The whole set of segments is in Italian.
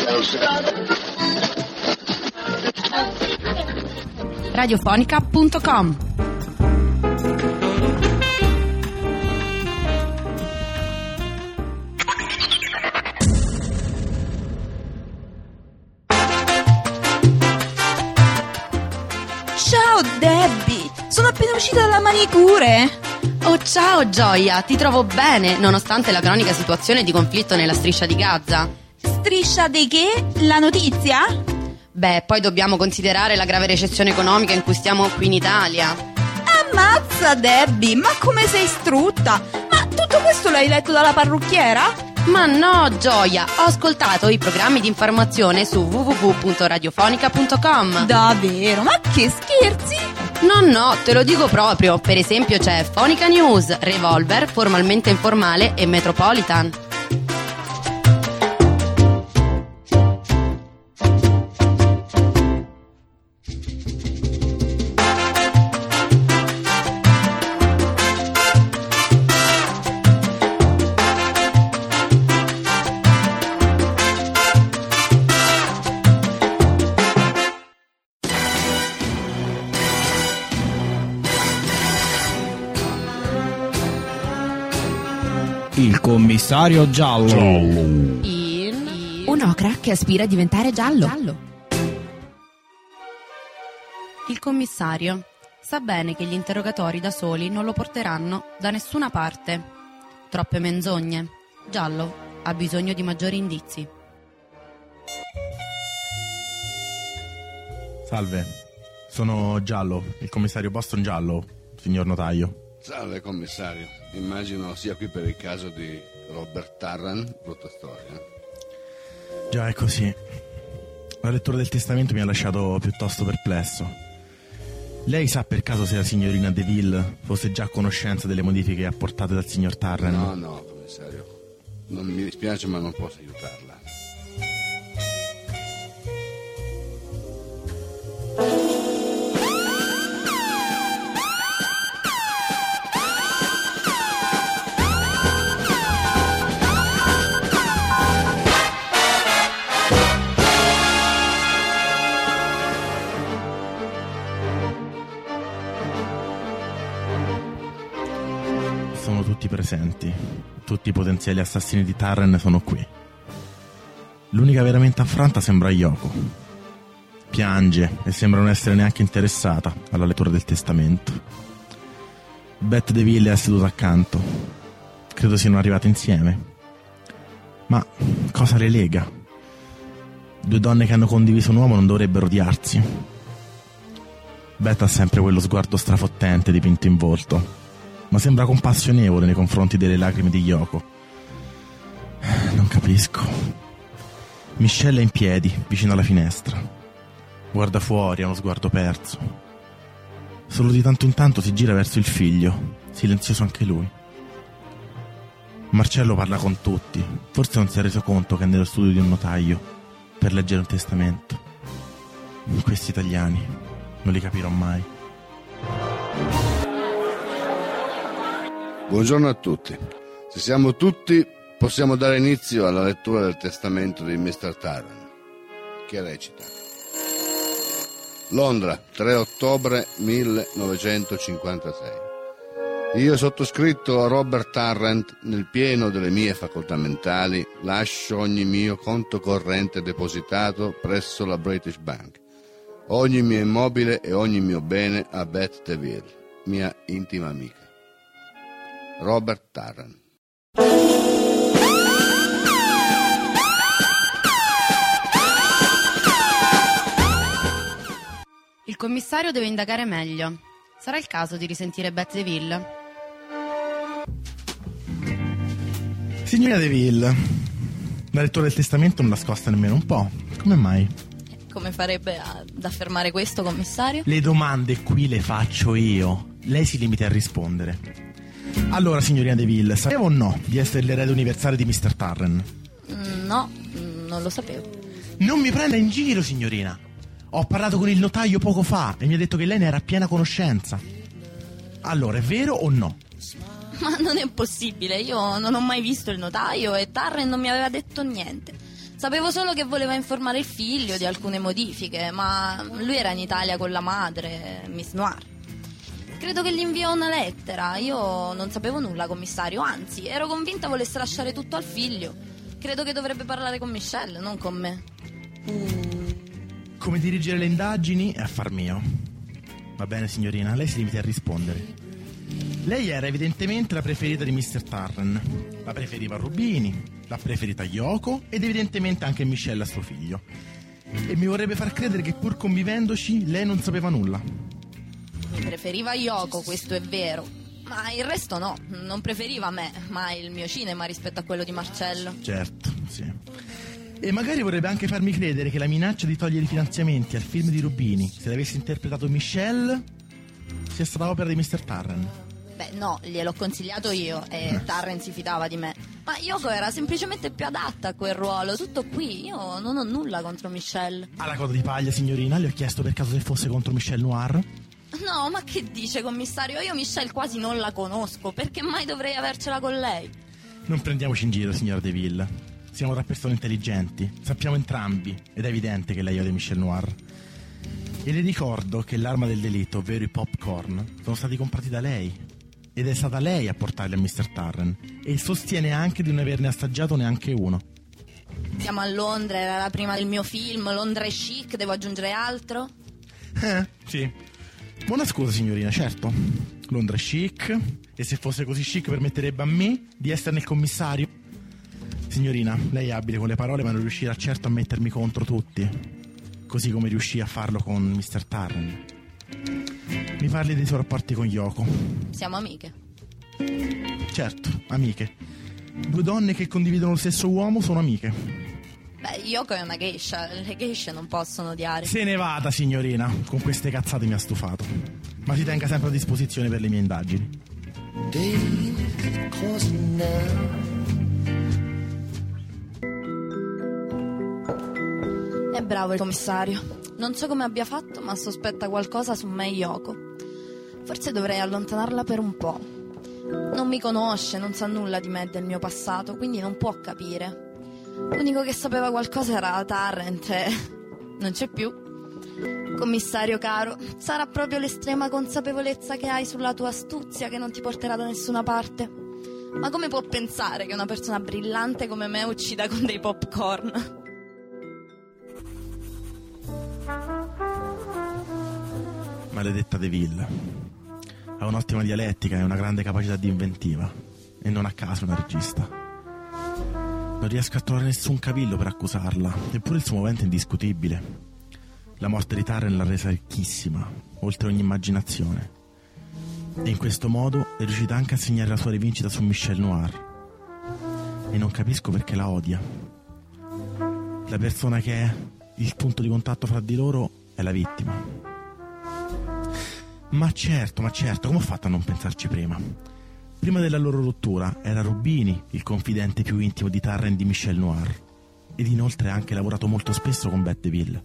Radiofonica.com. Ciao Debbie, sono appena uscita dalla manicure. Oh, ciao Gioia, ti trovo bene nonostante la cronica situazione di conflitto nella striscia di Gaza. Striscia di che? La notizia? Beh, poi dobbiamo considerare la grave recessione economica in cui stiamo qui in Italia. Ammazza Debbie, ma come sei strutta? Ma tutto questo l'hai letto dalla parrucchiera? Ma no, Gioia, ho ascoltato i programmi di informazione su www.radiofonica.com. Davvero? Ma che scherzi? No, te lo dico proprio. Per esempio c'è Fonica News, Revolver, Formalmente Informale e Metropolitan. Il commissario giallo. Un'ocra che aspira a diventare giallo. Il commissario sa bene che gli interrogatori da soli non lo porteranno da nessuna parte. Troppe menzogne. Giallo ha bisogno di maggiori indizi. Salve, sono Giallo, il commissario Boston Giallo, signor notaio. Salve commissario, immagino sia qui per il caso di Robert Tarrant, brutta storia. Già, è così. La lettura del testamento mi ha lasciato piuttosto perplesso. Lei sa per caso se la signorina DeVille fosse già a conoscenza delle modifiche apportate dal signor Tarrant? No, commissario, non mi dispiace ma non posso aiutarla. Sono tutti presenti. Tutti i potenziali assassini di Tarrant sono qui. L'unica veramente affranta sembra Yoko. Piange e sembra non essere neanche interessata alla lettura del testamento. Bette DeVille è seduta accanto. Credo siano arrivate insieme. Ma cosa le lega? Due donne che hanno condiviso un uomo non dovrebbero odiarsi. Bette ha sempre quello sguardo strafottente dipinto in volto, ma sembra compassionevole nei confronti delle lacrime di Yoko. Non capisco. Michelle è in piedi, vicino alla finestra. Guarda fuori, ha uno sguardo perso. Solo di tanto in tanto si gira verso il figlio, silenzioso anche lui. Marcello parla con tutti. Forse non si è reso conto che è nello studio di un notaio per leggere un testamento. Questi italiani non li capirò mai. Buongiorno a tutti. Se siamo tutti, possiamo dare inizio alla lettura del testamento di Mr. Tarrant, che recita: Londra, 3 ottobre 1956. Io, sottoscritto Robert Tarrant, nel pieno delle mie facoltà mentali, lascio ogni mio conto corrente depositato presso la British Bank, ogni mio immobile e ogni mio bene a Bette DeVille, mia intima amica. Robert Tarrant. Il commissario deve indagare meglio. Sarà il caso di risentire Bette DeVille? Signorina DeVille, la lettura del testamento non la scosta nemmeno un po'. Come mai? Come farebbe ad affermare questo, commissario? Le domande qui le faccio io. Lei si limita a rispondere. Allora, signorina DeVille, sapeva o no di essere l'erede universale di Mr. Tarrant? No, non lo sapevo. Non mi prenda in giro, signorina. Ho parlato con il notaio poco fa e mi ha detto che lei ne era a piena conoscenza. Allora, è vero o no? Ma non è possibile, io non ho mai visto il notaio e Tarrant non mi aveva detto niente. Sapevo solo che voleva informare il figlio di alcune modifiche, ma lui era in Italia con la madre, Miss Noir. Credo che gli inviò una lettera. Io non sapevo nulla, commissario, anzi, ero convinta volesse lasciare tutto al figlio. Credo che dovrebbe parlare con Michelle, non con me. Come dirigere le indagini è affar mio. Va bene, signorina, lei si limiti a rispondere. Lei era evidentemente la preferita di Mr. Tarren. La preferiva Rubini, l'ha preferita Yoko ed evidentemente anche Michelle a suo figlio. E mi vorrebbe far credere che pur convivendoci lei non sapeva nulla. Mi preferiva Yoko, questo è vero, ma il resto no. Non preferiva me, ma il mio cinema rispetto a quello di Marcello. Certo, sì. E magari vorrebbe anche farmi credere che la minaccia di togliere i finanziamenti al film di Rubini, se l'avesse interpretato Michelle, sia stata opera di Mr. Tarren. Beh, no, gliel'ho consigliato io e Tarren si fidava di me. Ma Yoko era semplicemente più adatta a quel ruolo, tutto qui. Io non ho nulla contro Michelle. Alla coda di paglia, signorina, le ho chiesto per caso se fosse contro Michelle Noir. No, ma che dice, commissario? Io Michelle quasi non la conosco, perché mai dovrei avercela con lei? Non prendiamoci in giro, signora Deville. Siamo tra persone intelligenti, sappiamo entrambi, ed è evidente che lei odia Michelle Noir. E le ricordo che l'arma del delitto, ovvero i popcorn, sono stati comprati da lei. Ed è stata lei a portarli a Mr. Tarren. E sostiene anche di non averne assaggiato neanche uno. Siamo a Londra, era la prima del mio film, Londra è chic, devo aggiungere altro? Sì. Buona scusa, signorina, certo. Londra è chic, e se fosse così chic permetterebbe a me di esserne il commissario. Signorina, lei è abile con le parole, ma non riuscirà certo a mettermi contro tutti, così come riuscì a farlo con Mr. Tarren. Mi parli dei suoi rapporti con Yoko. Siamo amiche. Certo, amiche. Due donne che condividono lo stesso uomo sono amiche. Beh, Yoko è una geisha, le geishe non possono odiare. Se ne vada, signorina, con queste cazzate mi ha stufato. Ma si tenga sempre a disposizione per le mie indagini. È bravo il commissario. Non so come abbia fatto, ma sospetta qualcosa su me e Yoko. Forse dovrei allontanarla per un po'. Non mi conosce, non sa nulla di me e del mio passato, quindi non può capire. L'unico che sapeva qualcosa era Tarrant e non c'è più. Commissario caro, sarà proprio l'estrema consapevolezza che hai sulla tua astuzia che non ti porterà da nessuna parte. Ma come può pensare che una persona brillante come me uccida con dei popcorn? Maledetta Deville. Ha un'ottima dialettica e una grande capacità di inventiva. E non a caso una regista. Non riesco a trovare nessun cavillo per accusarla. Eppure il suo movente è indiscutibile. La morte di Tarren l'ha resa ricchissima, oltre ogni immaginazione. E in questo modo è riuscita anche a segnare la sua rivincita su Michelle Noir. E non capisco perché la odia. La persona che è il punto di contatto fra di loro è la vittima. Ma certo, come ho fatto a non pensarci prima? Prima della loro rottura era Rubini il confidente più intimo di Tarren e di Michelle Noir. Ed inoltre ha anche lavorato molto spesso con Bette Deville.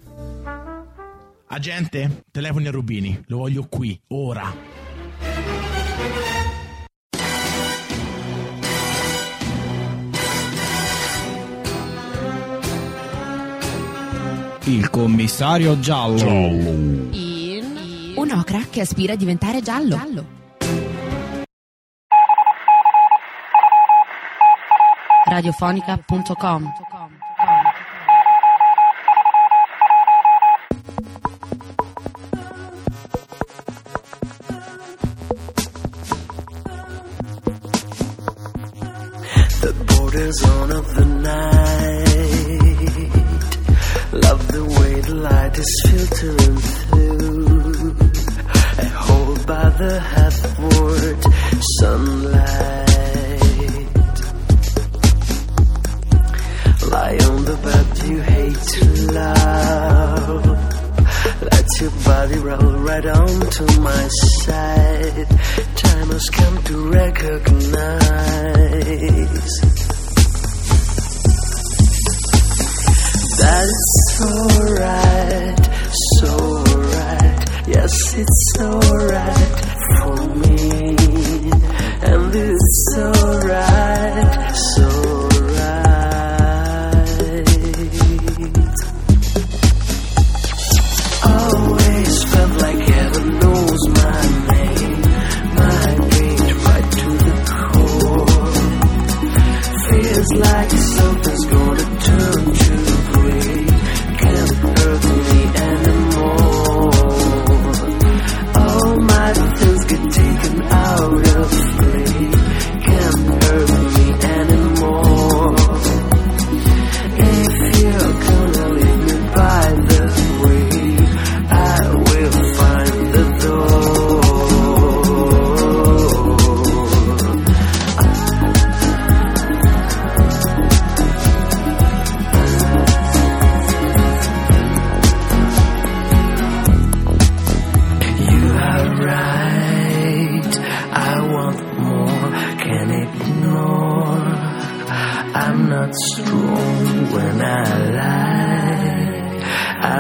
Agente, telefoni a Rubini, lo voglio qui, ora. Il commissario giallo. Un'ocra che aspira a diventare giallo. Radiofonica.com. The border zone of the night. Love the way the light is filtering through. I hold by the half-board sunlight. Lie on the bed you hate to love. Let your body roll right onto my side. Time has come to recognize that it's alright, so right. Yes, it's alright for me, and it's alright, so right.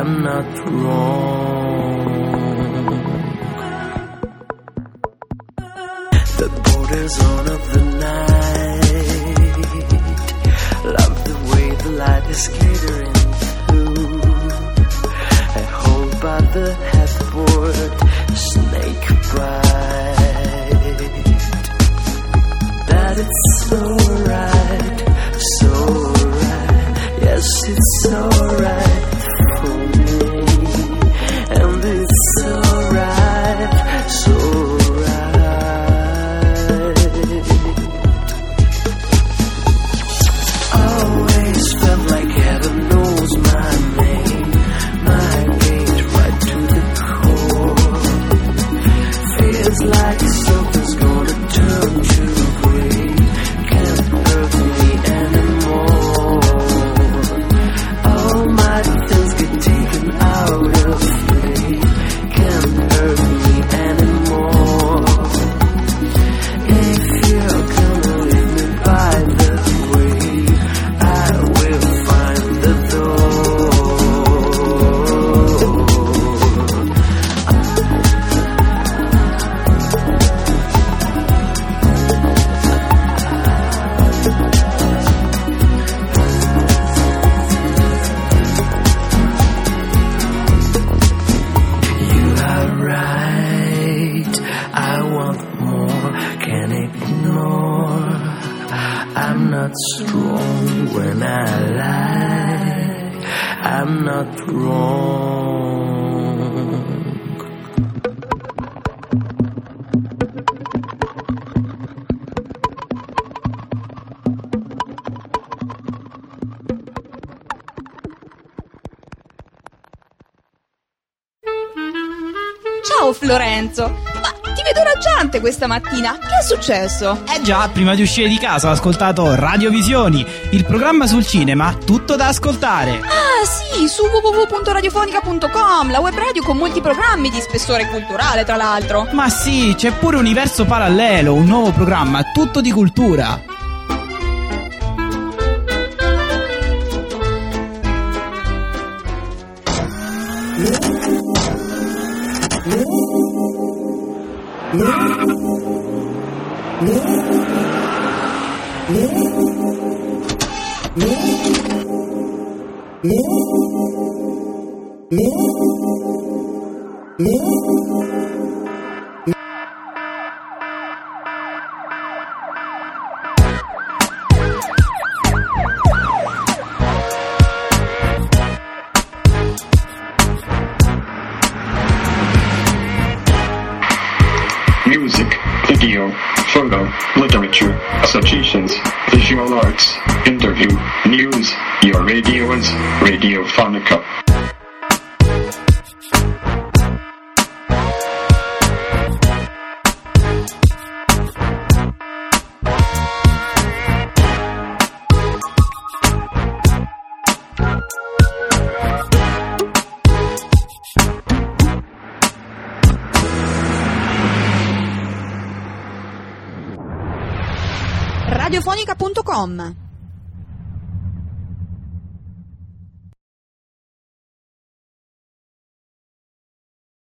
I'm not wrong. The borders on of the night, love the way the light is glittering through. I hold by the headboard, snake bite. That it's so right, yes, it's alright for me, and it's alright, so right. Always felt like heaven knows my name, my gate right to the core. Feels like something's gonna turn to gray, can't hurt me anymore. All my things get taken out of play, can't hurt me anymore. If you're gonna leave me by the way, I will find the door. You are right, I want more, can't ignore. I'm not strong when I lie, I'm not wrong. Ciao Florenzo, ma ti vedo raggiante questa mattina, che è successo? Eh già, prima di uscire di casa ho ascoltato Radiovisioni, il programma sul cinema, tutto da ascoltare. Ah sì, su www.radiofonica.com, la web radio con molti programmi di spessore culturale tra l'altro. Ma sì, c'è pure Universo Parallelo, un nuovo programma, tutto di cultura. Music, video, photo, literature, suggestions, visual arts, interview, news. Your radio is Radiofonica. Radiofonica.com